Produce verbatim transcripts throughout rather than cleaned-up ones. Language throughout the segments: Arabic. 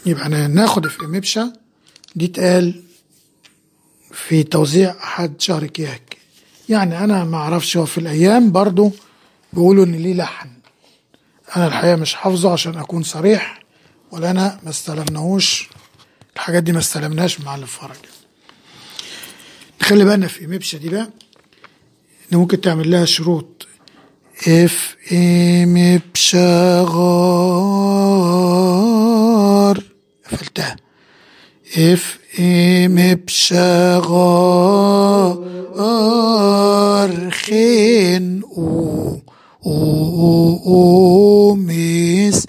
يبقى ناخد اف ام ابشا دي اتقال في توزيع احد شهر كياك. يعني انا ما اعرفش، هو في الايام برضو بيقولوا ان ليه لحن، انا الحقيقه مش حافظه عشان اكون صريح، ولا انا ما استلمناهوش الحاجات دي، ما استلمناش مع اللي فرج. نخلي بالنا في مبشة دي بقى ان ممكن تعمل لها شروط. اف ام بشغار قفلتها، اف ام بشغار خين او او او مس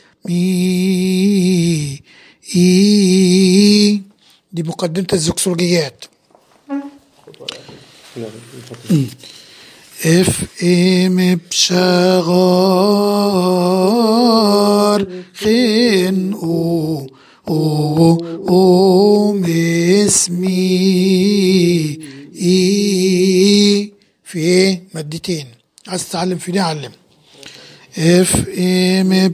مي اي. دي مقدمة الزكسولوجيات. اف ام بشغار خين او او او مس مي اي. في ايه مادتين، عايز تتعلم في دي علم. اف ام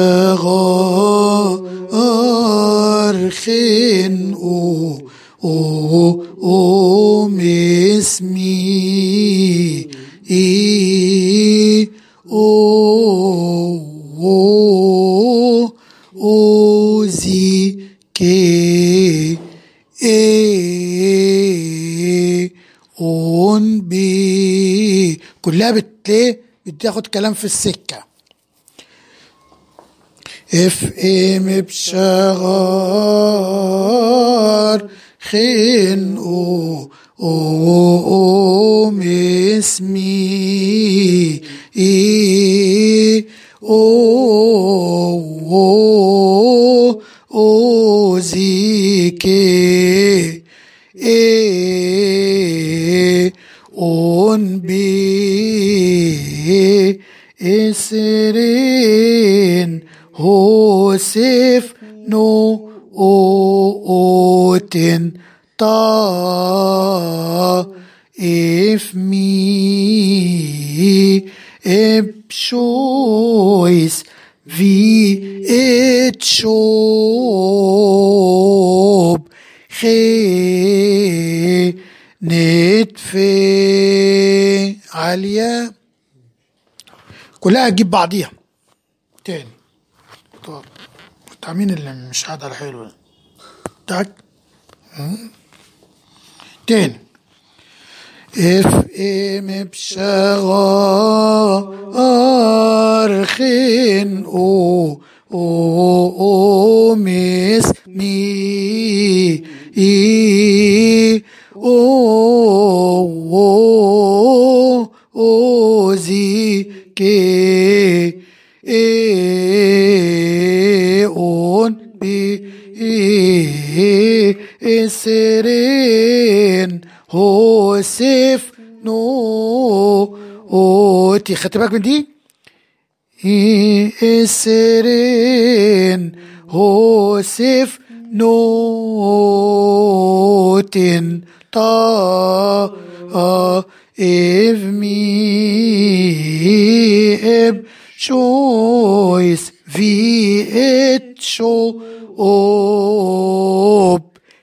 بشغار خين او او او مس مي اي او او او زي كي اي اون بي. كلها بتليه بتاخد كلام في السكة. اف ام بشغار خين او او او مس مي اي او او او زي كي اي اون بي اسرين هو سيف نو او اوتن تا اف مي ابشويس في اتشوب خي نتفي عالية. كلها تجيب بعضيها تاني. طب مين اللي مش قاعد على حلو تاك تاني. اف ام بشغار خين او او او مس مي اي او او او زي كي اي اون بي اي اسرين هو سيف نو اوتي. خدت بالك من دي؟ اي اسرين هو سيف نوتن تا اف مي اب شويس في ات شو اوب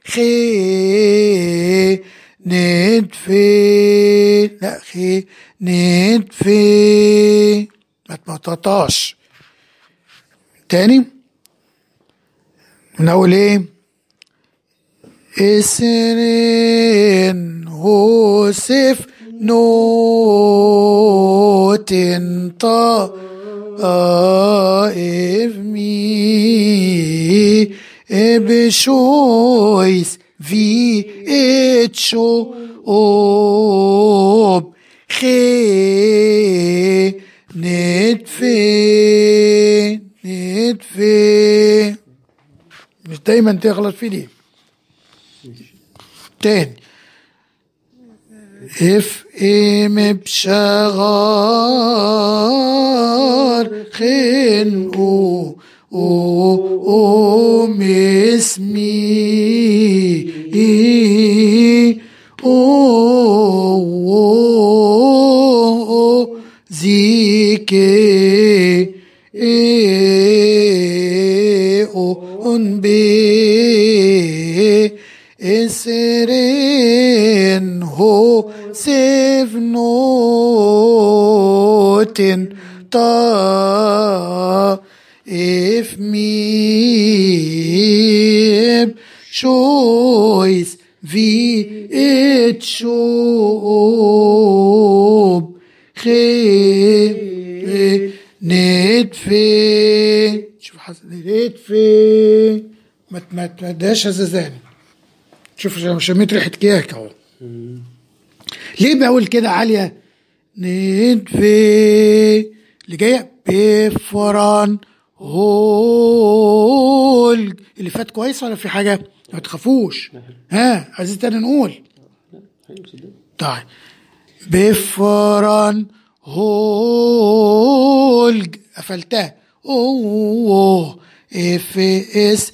خي ندفي لا خي ندفي ما تمططاش تاني من اول ايه. اسرين هو سيف نوتن تا اف مي ابشويس في اتشو اوب خي ندفي ندفي. مش دايما تغلط في دي. تاني اف ام بشغار خين او او او مس مي او او زي كي اي او un be eseren ho sevnoten ta if me choice vi it shob خي ندفي شوف حسن ندفي ما ما تداش هزازان شوف شميت ريحة كياك اهو ليه بقول كده عالية ندفي اللي جاية بفران هول اللي فات كويس ولا في حاجة ما تخافوش ها عايزين تاني نقول طيب بفران هول قفلتها اوه اف اس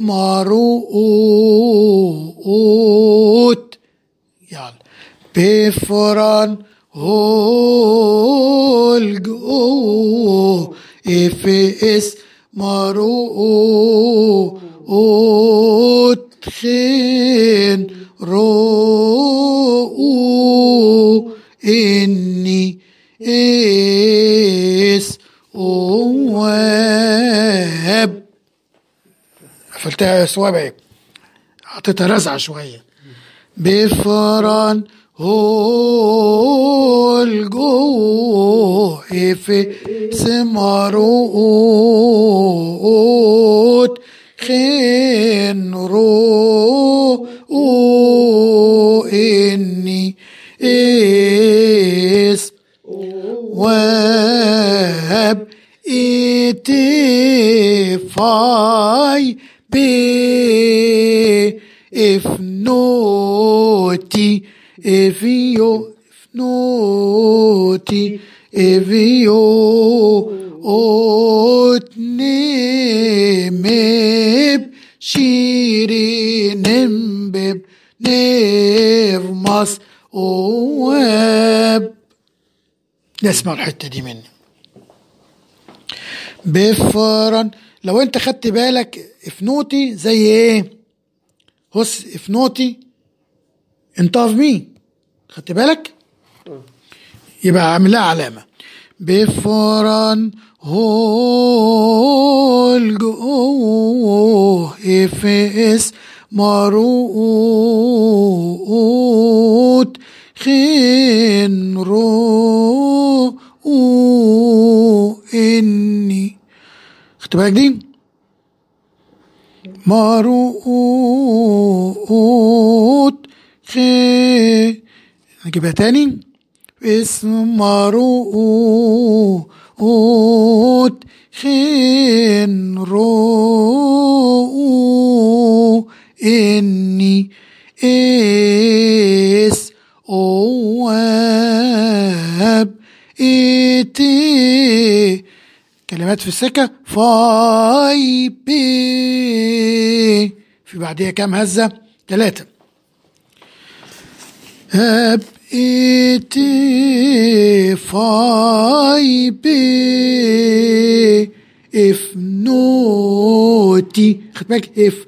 ماروت يلا بفران هولج اوه اف اس ماروت خين رو اني اس اواب قفلتها سوابع حطيتها رزعه شويه بفران هول جو اف سماروت خين رو او اني اس واب اتفاي بي اف نوتي افيو اف نوتي افيو اوتنيمب شيري نمبب نيرمس اواب نسمع الحتة دي مني بفرن لو انت خدت بالك افنوتي زي ايه هس افنوتي انت اوف مين خدت بالك يبقى عامل لها علامة بفرن هول جو اف اس ماروت خين رو او اني خدت بالك دي ماروت خي نجيبها تاني اسم ماروت خين رو اني اس اواب ايتي كلمات في السكة فاي بي في بعدها كام هزة ثلاثة اب ايتي فاي بي اف نوتي خد بالك اف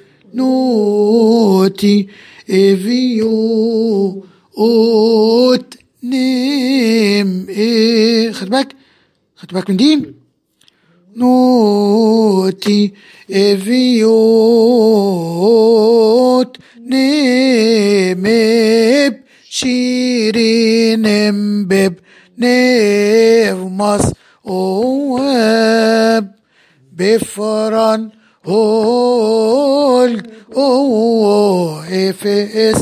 نوتي افيو اوت نيم ايه خد بالك خد بالك من دي نوتي افيوت نيمب شيرين بب نيفمس اواب بفران هول او اف اس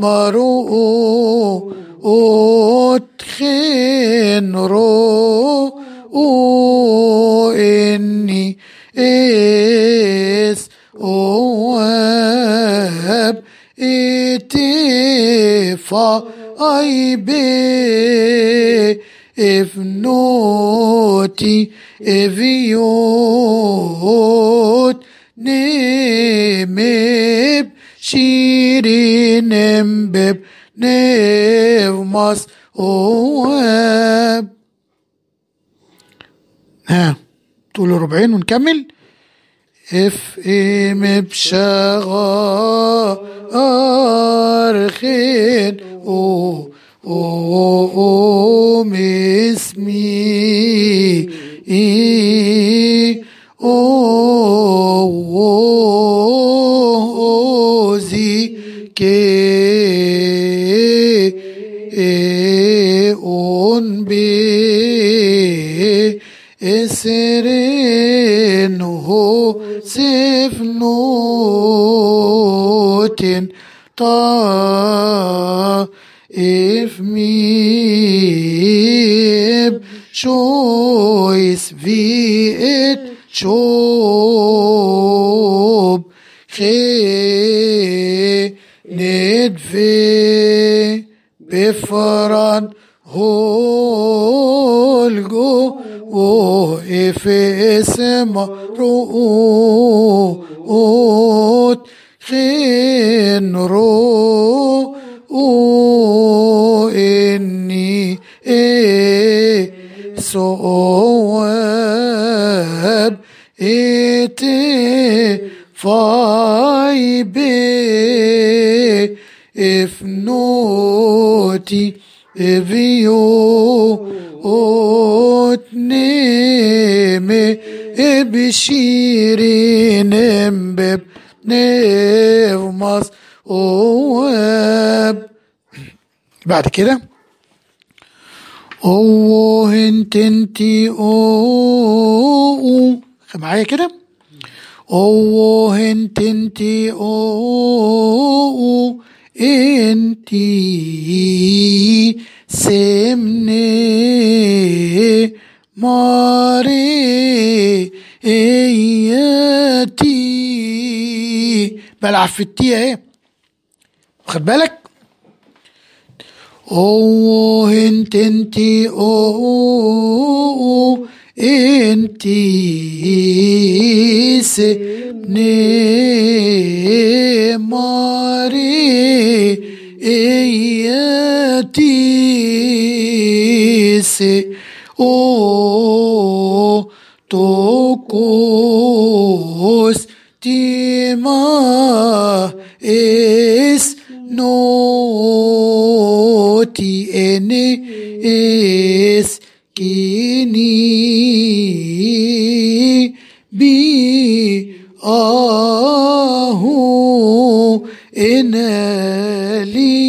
مارو اوت خين رو او اني اس اواب اتفا اي بي اف نوتي افيوت نيمب شيرين بب نيفمس اواب ها تقولوا ربعين ونكمل اف ام بشغار خين او او او اسمي او زي كي اون بي اسرين هو سفنوتن طا افميب شويس في ات شوب خي ندفي بفران هولجو و اف اسم رؤوت خين رو او اني اي صواب اتي فاي بي افنوتي افيو اوتنيمي ابشيرين امبب نفمس اواب. بعد كده او انت انتي او معايا كده او انت انتي او انتي سمني ماري اياتي بلعب في التي اهي واخد بالك. او انت انتي او انتي سمني ماري اياتي سي او توكوس تيما اس نوتي اني اس كيني بي اهو انالي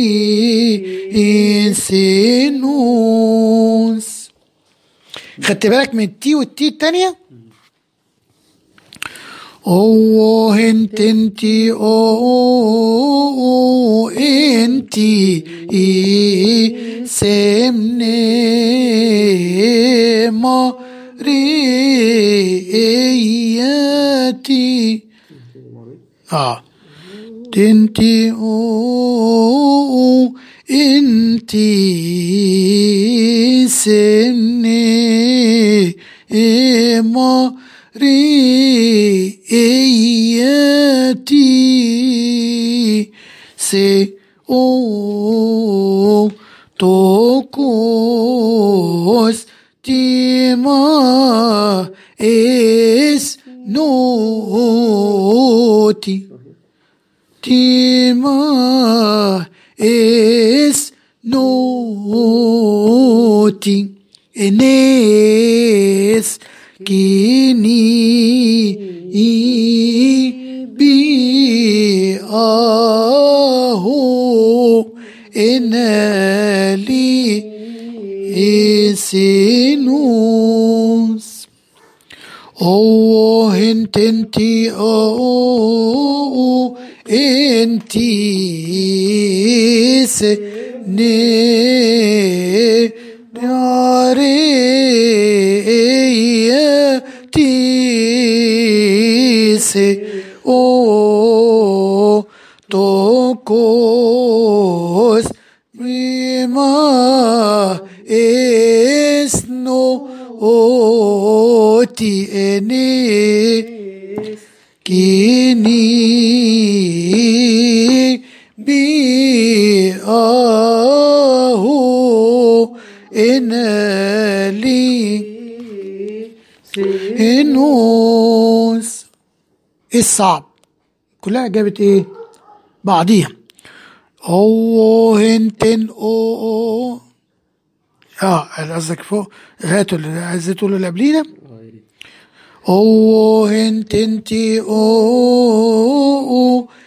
انسينوس. خدت بالك من التي والتي التانية؟ او انت انتي او انتي سمني مرياتي اه انتي او انتي سمني مرياتي سي او توكوس تيما اس نوتي تيما اس نوتي انيس كيني بي اهو انالي اسينوس. او انت انتي او انتي سني نارياتي او توكوس بما اسنو اوتي اني كيني بي اهو انالي انوس. ايه الصعب؟ كلها جابت ايه بعضيها. او هنتن او او اه قصدك فوق. هاتوا اللي عايز تقولوا اللي قبلينا. او هنتنتي او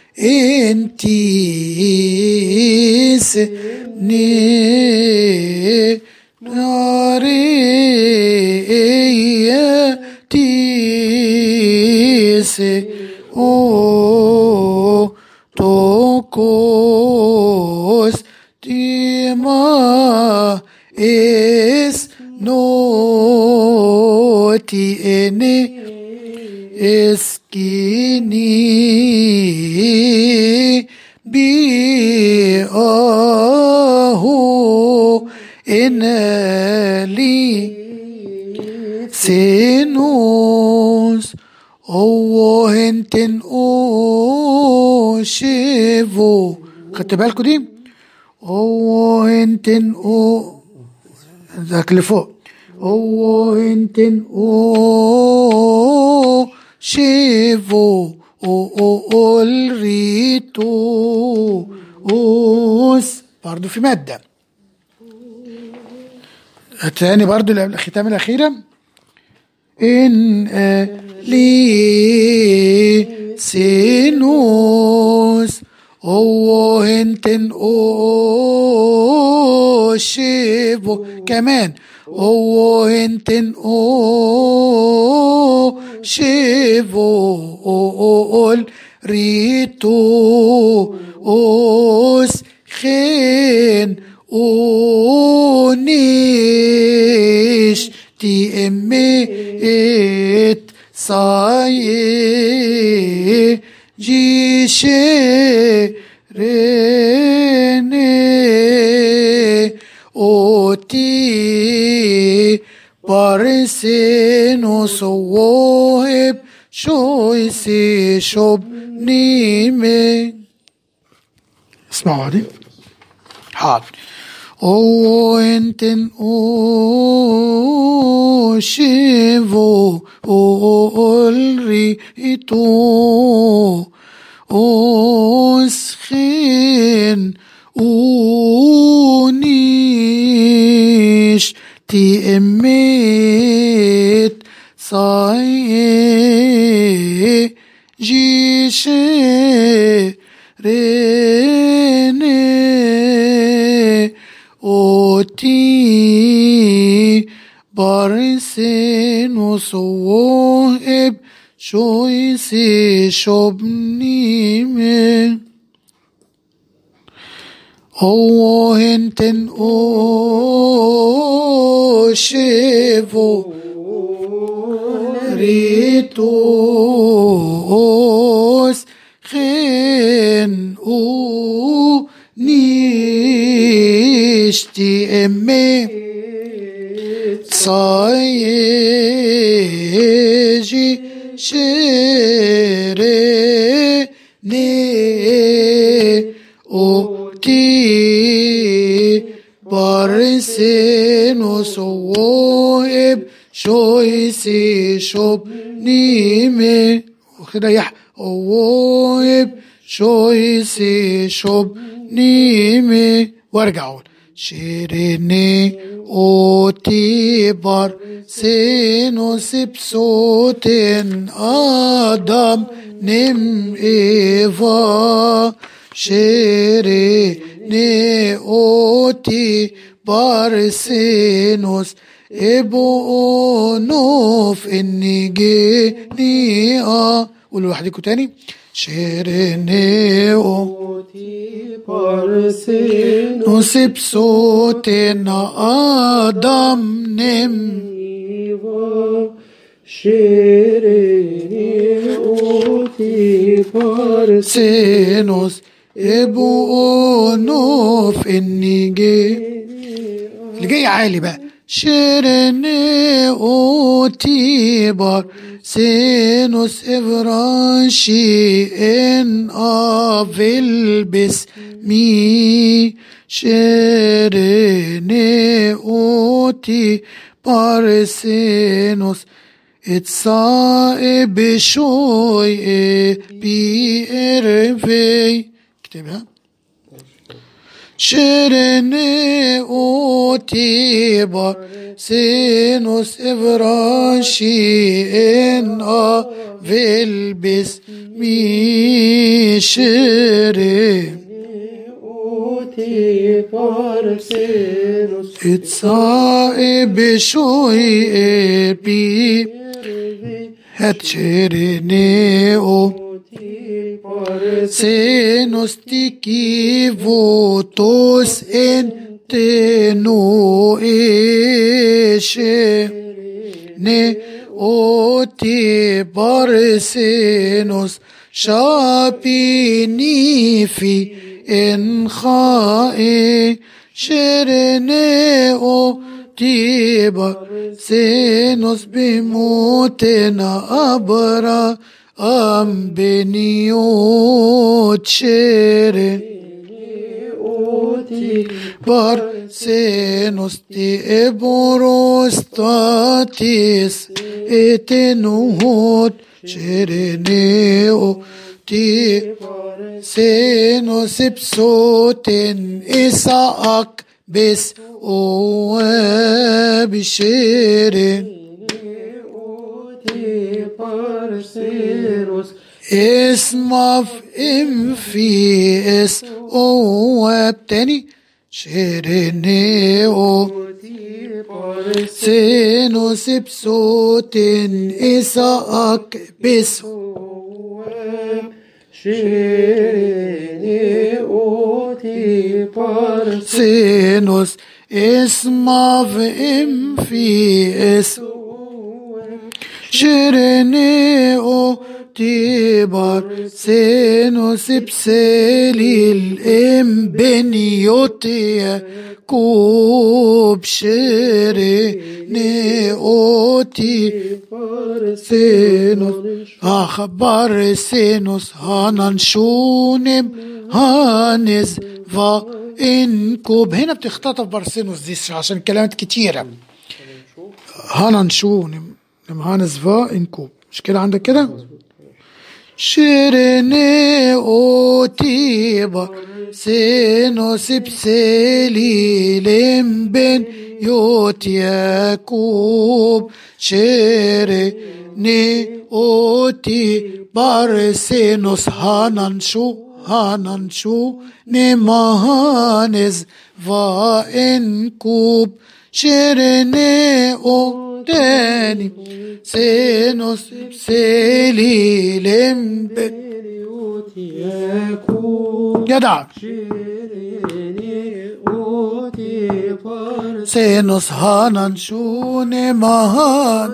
انتي سني ناري تيسي او توكوس تيما اس نوتي اني اسكيني بي اهو انالي سينوس او هنتن او شيفو. خدت بالكوا دي؟ او هنتن او ذاك اللي فوق. او هنتن او شيفو او او او الريتو اوس برضو في مادة الثاني برضو الختام الأخيرة. إن لي سينوس او هنتن او شيفو كمان. او هنتن او شيفو او ريتو اوس خين او نيش تي اميت ساي جيشي ريني اوتي بارسينو صوهب شويسي شوب نيمي. اسمعوا هذه. حاضر. او انتن او شيفو او الريتو اسخين ونيش تي اميت صاي جيشي ريني اوتي بارسين صوهب شويسي شوبني من او هنتن او شيفو ريتوس خين او نيشتي امي صايجي شيري ني اوتي بارسين صوهب شويسي شوب نيمي وكده يح اوهب شويسي شوب نيمي وارجع اقول شيريني اوتي بار سينوس بصوتين ادم نم ايفا شيريني اوتي بار سينوس ابو نوف اني جيني اه قولوا لوحدكم تاني شيريني اوتي بارسينوس بصوتنا ادم نم شيريني اوتي بارسينوس ابو نوف اني جيني. اللي جاي عالي بقى شيريني اوتي بار سينوس افراشي ان افيل بسمي شيريني اوتي بار سينوس اتصائب شوي بيرفي اكتبها شرني اوتيبر سينوس افراشي ان افيل بس مي شرني اوتيبر سينوس اتصائب شوي بي هتشرني او سينوس تيكي فوتوس انتنو إيشي ني اوتي بارسينوس شابيني في انخائي شرني اوتي بارسينوس بموتنا أبرا أم بنيوت شيرين بارسينوس تي إبروستاتيس إتنوت شيرينيو تي سينوس بسوتن إساك بس أواب شيرين اسمف ام في اس او تاني شيرينيو سينوس بصوتن اساك بس سينوس اسمف ام في اس شيرينيو تيبر سينوس بسيلي الام بنيوتي كوب شيرينيو تيبر سينوس اخبار سينوس هاننشونم هانز فا انكوب. هنا بتختطف بارسينوس دي عشان كلمات كتيرة. هاننشونم هانز فا انكوب مش كده عندك كده؟ شيريني اوتيبا سينوس بسيلي لمبن يوت ياكوب شيريني اوتي بارسينوس هاننشو هاننشو نمهانز فانكوب شيريني او تاني سينوس بسيلي لمب جدع سينوس هاننشوني مهان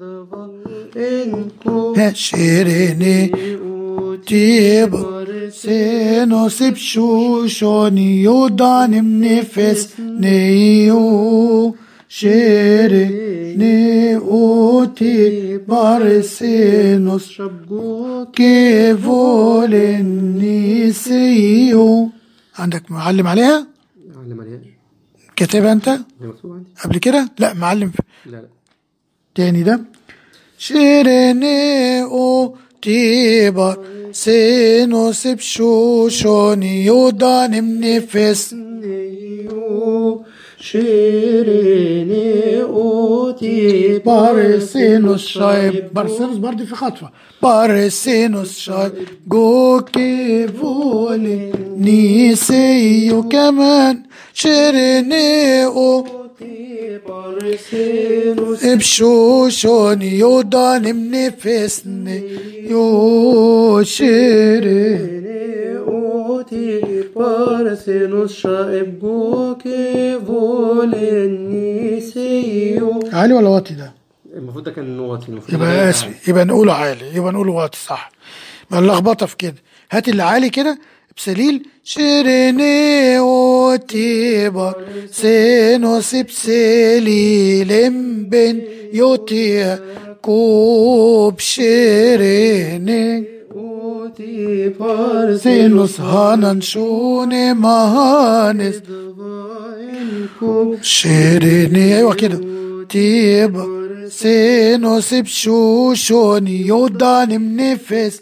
شيريني تيب سينوس بشوشوني يودان منفس نيو شيريني اوتي بارسينوس كيفولني سيو. عندك معلم عليها؟ معلم عليها كاتبها انت؟ مكتوب عندي قبل كده؟ لا معلم في. لا لا تاني ده شيريني اوتي بارسينوس بشوشوني يودان منفس شيريني اوتي بارسينوس شايب بارسينوس برضه في خطفة بارسينوس شايب جوكي فولي نيسيو كمان شيريني اوتي بارسينوس بشوشوني يودان منفسني يو شيريني بارسينوس شائب جوكي فولني سيو. عالي ولا واطي ده؟ المفروض ده كان واطي. يبقى اسف يبقى نقوله عالي يبقى نقوله واطي صح. ما اللخبطه في كده. هات اللي عالي كده بسليل شيريني اوتي بارسينوس بسيلي لمبن يوتي كوب شيريني بارسينوس هاننشوني مهانس شيريني ايوه كده تيب سينوس بشوشون يودان منفس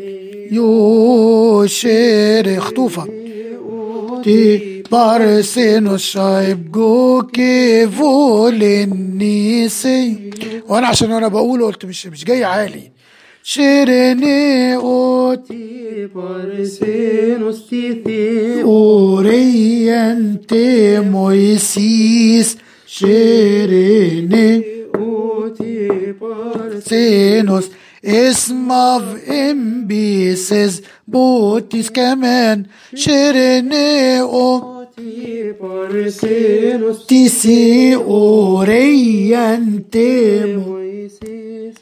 يوشير خطوفة تي بارسينوس شايب جوكي فولنيسي. وانا عشان وانا بقوله قلت مش مش جاي عالي. شيريني اوتي بارسينوس تيثي اورينتي مويسيس شيريني اوتي سينوس اسم اوف امبيسز بوتيس كمان شيريني او بارسينوس تيسي اورينتي مويسيس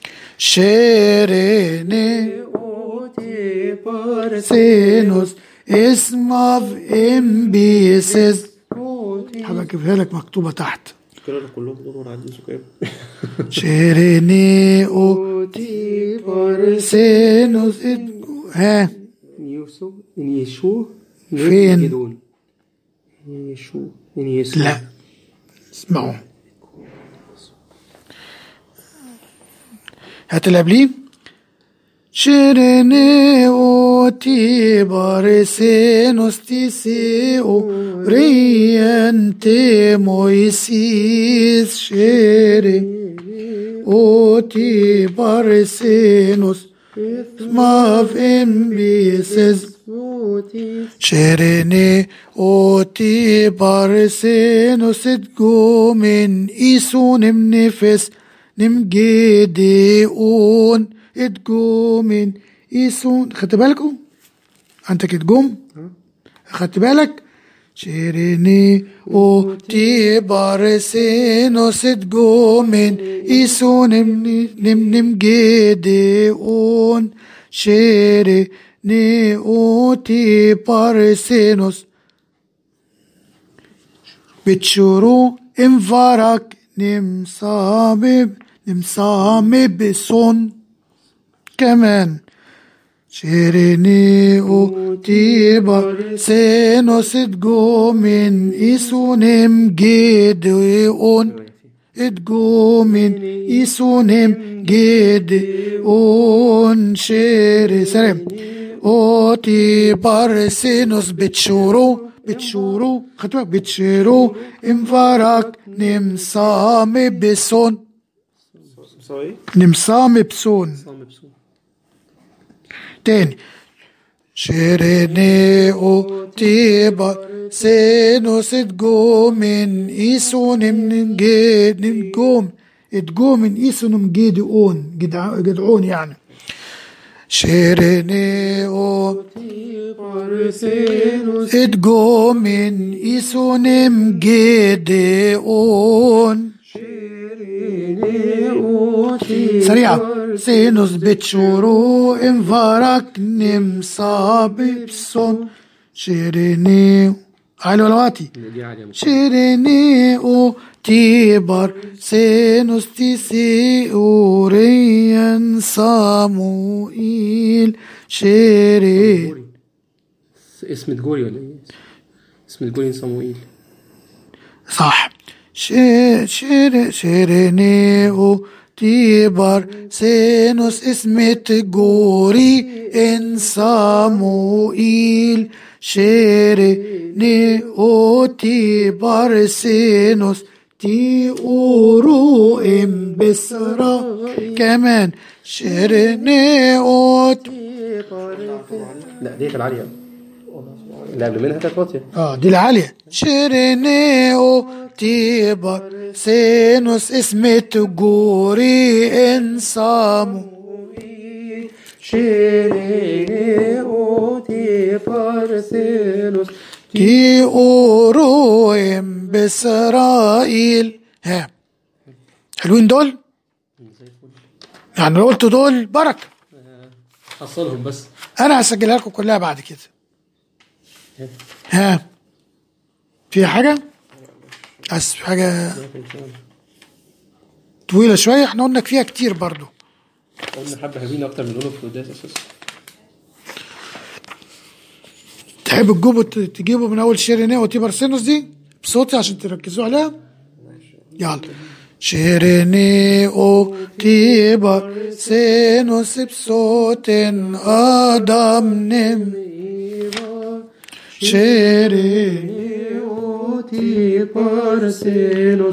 شيريني اوتي بارسينوس سينوس اسم اوف امبيسز. اوتي هبقى اجيبها لك مكتوبة تحت. كده كلهم دول عندي سكان. شيريني او اوتي بارسينوس سينوس ها يوسف ان يشو فين؟ يدون ان يشو ان يسوع. لا اسمعوا هات اللي قبليه. شيريني او تي بارسينوس تيسي او ريانتي مويسيس شيري او تي بارسينوس ماف امبيسز شيريني او تي بارسينوس تجو من ايسون منفس نمجيدي اون اتجو من ايسون. خدت بالكم انت كتجوم خدت بالك. شيريني او تي بارسينوس اتجو من ايسون نم نمجيدي اون شيريني او تي بارسينوس بتشورو انفارك نمصابب نمصامب سون كمان شيريني او تيبا سينوس تجو من ايسونم جيدون اتجو من ايسونم جيدون شيري سلام او تيبا سينوس بتشورو بتشورو خدوا بتشورو انفارك نمصام بسون نمصام بسون تاني. شيريني او تيبا سينوس تجو من ايسون من جيد نجوم تجو من ايسون من جيدون جدعون يعني. شيريني او اتجو من ايسونم جيدون سريعة سينوس بتشورو انفارك نمصاب بسون شيريني عالي ولا واتي. شيريني او تيبر سينوس تيسي اوريان صاموئيل شيري اسم تجوري ولا ايه؟ اسم تجوري صموئيل صح. شير شير شيريني او تيبر سينوس اسم تجوري ان صموئيل شيريني او تيبر سينوس تي اورو ام بسرا كمان شيريني او لا دي العالية اللي قبل منها كانت واطية. اه دي العالية. شيريني او تيبر سينوس اسم تجوري ان صامو شيريني او تيبر سينوس تي اورو ام باسرائيل. ها حلوين دول يعني لو قلت دول بركة حصلهم بس انا هسجلها لكم كلها بعد كده. ها في حاجة بس حاجة طويلة شوية احنا قلنا فيها كتير برضو قلنا حبة حلوين اكتر من دول في القداس اساسا. تحب تجيبوا تجيبوا من اول شيرينيه وتيبر سينوس دي بصوتي عشان تركزوا عليها. يلا شيريني او تيبر سينوس بصوت ادم نم شيريني او تيبر سينوس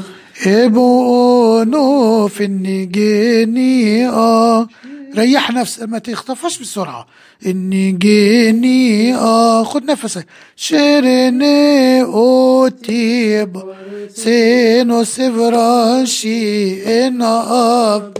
ابونو في النجيني اه ريح نفسك ما تخطفش بسرعة. النجيني اه خد نفسك. شيريني او تيب سينو سفراشي ان اب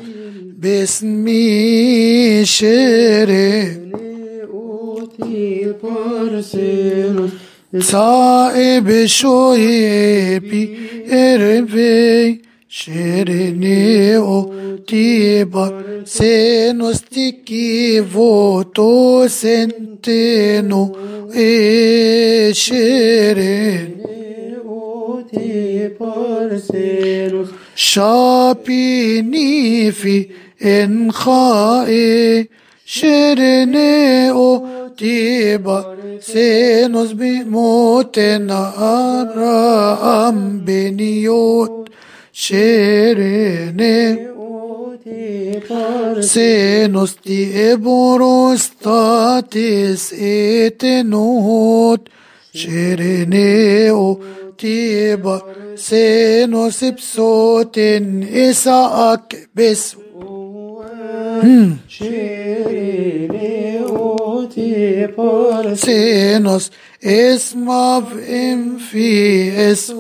باسمي شيريني او تيبر سينوس صائب شوي بي اربي شيريني او تيبر سينوس تيكي فوتو سنتينو اي شيريني او تيبر سينوس شابيني في انخائي شيريني او تيبر سينوس بموتنا أبراهام بنيوت شيريني سينوس تي إبروستاتيس إتنوت شيريني او تيبر سينوس بصوت إساءك بسو شيريني او تيبر سينوس اسم ام في اسم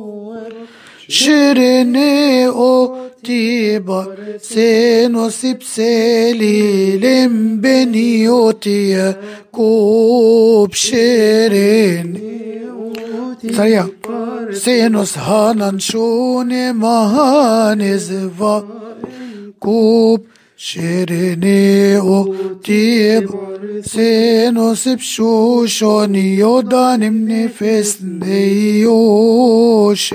شيريني او تيبر سينوس بسليلم بنيوتي كوب شيريني سريع سينوس هانان شوني مهان زفا كوب شيريني او تيبر سينوس بشوشون يودان من فسنيوش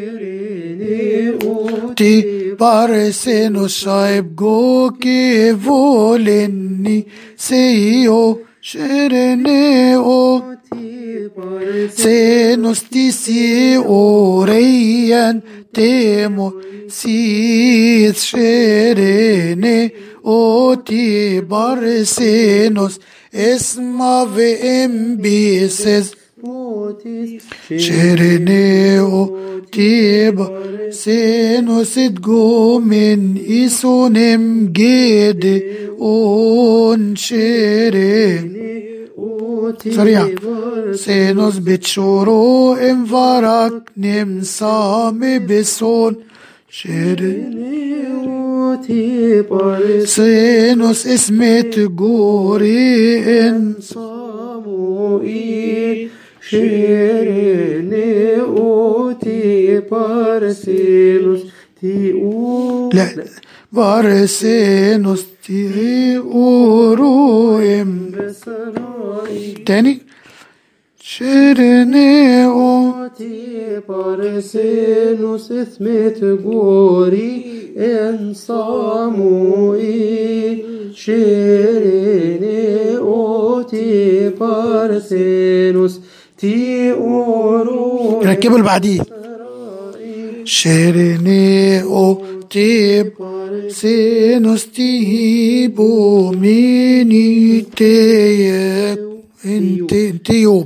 تي بارسينوس شايب جوكي فولني سيو شيريني او سينوس تيسي اوريان تيمو سيس شيريني او تي بارسينوس اسما في ام بيسز شيريني او تيبا سينوس تجو من إيسونم جيد اون شيريني سريع سينوس بتشورو انفارك نمسامي بسون شيريني سينوس اسمت جوري ان صاموئيل شيريني اوتي بارسينوس تي او لا بارسينوس تي اورويم تاني شيريني اوتي بارسينوس اسمت جوري ان صاموئيل شيريني اوتي بارسينوس تي اورو ركبوا اللي بعديه شيريني او تيب سينوس تيبو ميني تيب انت انتيوب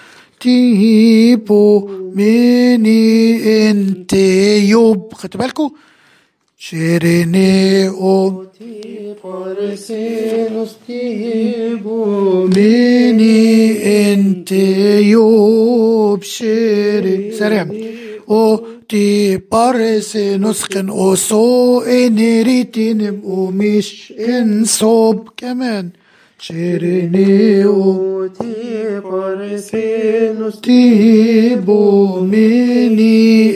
تيبو ميني انتيوب خدتوا بالكم شيريني او بارسينوس تيبو ميني انتيوب شيري سريع او تي بارسينوس خن او سو انريتين او مش انصوب كمان شيريني او تي بارسينوس تيبو ميني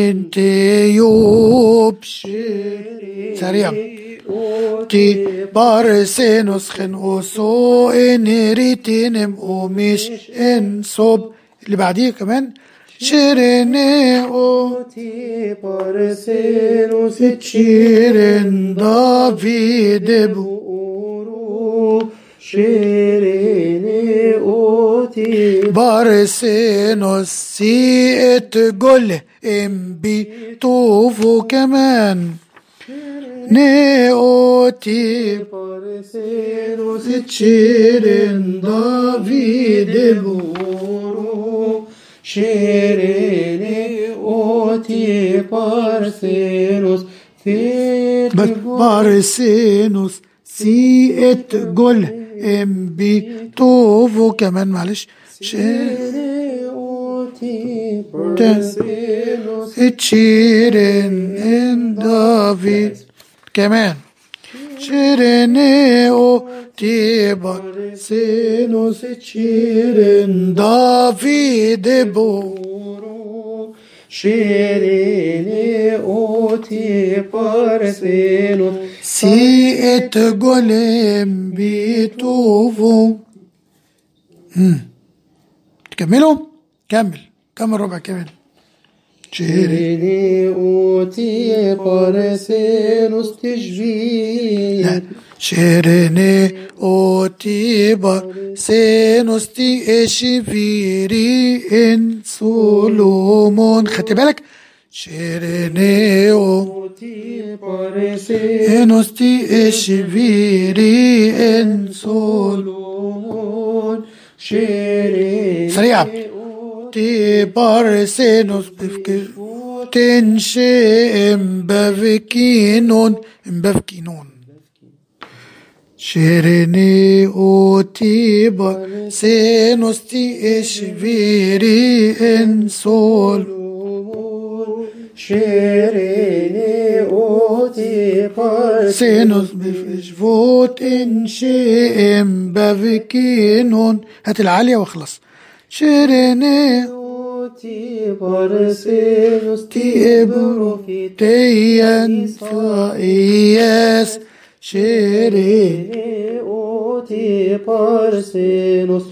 انتيوب شيري سريع تي بارسينوس خن او سو انريتين او مش انصوب اللي بعديه كمان شيريني او تي بارسينوس تشيرين دافيد بو شيريني او تي أوتي بارسينوس سيئت جل ام بي توفو كمان نيوتي بارسينوس تشيرن دافيد بورو شيريني أوتي بارسينوس بس بارسينوس سيئت جل ام بي توفو كمان معلش شيريني أوتي بارسينوس تشيرن ان دافيد كمان شيريني أوتي بارسينوس تشيرن دافيد بورو شيريني أوتي بارسينوس سيئت جولم بيتوفو. تكملوا؟ كمل كمل ربع كمان. شيريني أوتي بارسينوس تجفير لا شيريني أوتي بارسينوس تي إشفيري إن سولومون. خدت بالك؟ شيريني أوتي بارسينوس إنوس تي إشفيري إن سولومون. شيريني سريعة. تي بارسينوس بفكر تنشي امبافكينون امبافكينون. شيريني أوتي بارسينوس تي إشفيري إن سولومون. شيريني أوتي بارسينوس بفجفوت انشي امبافكينون. هات العالية واخلص. شيريني أوتي بارسينوس تي إبروفيتيان فاياس. شيريني أوتي بارسينوس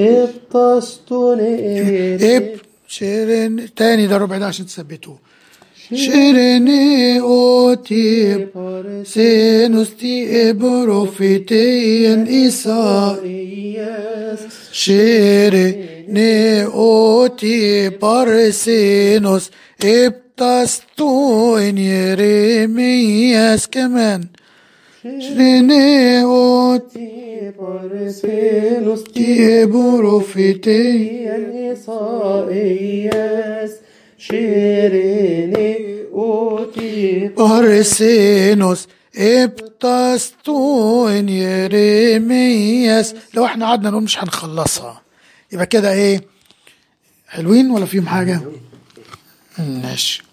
ابتستوني اب شيرين تاني ده ربع ده عشان تثبتوه. شيريني أوتي بارسينوس تي إبروفيتيان إيسائياس. شيريني أوتي بارسينوس ابتستو إن يرمياس كمان. شيريني أوتي بارسينوس تي إبروفيتيان إيسائياس. شيريني أوتي بارسينوس ابتستو إن يرمياس. لو احنا قعدنا نقول مش هنخلصها. يبقى كده ايه؟ حلوين ولا فيهم حاجة؟ ماشي.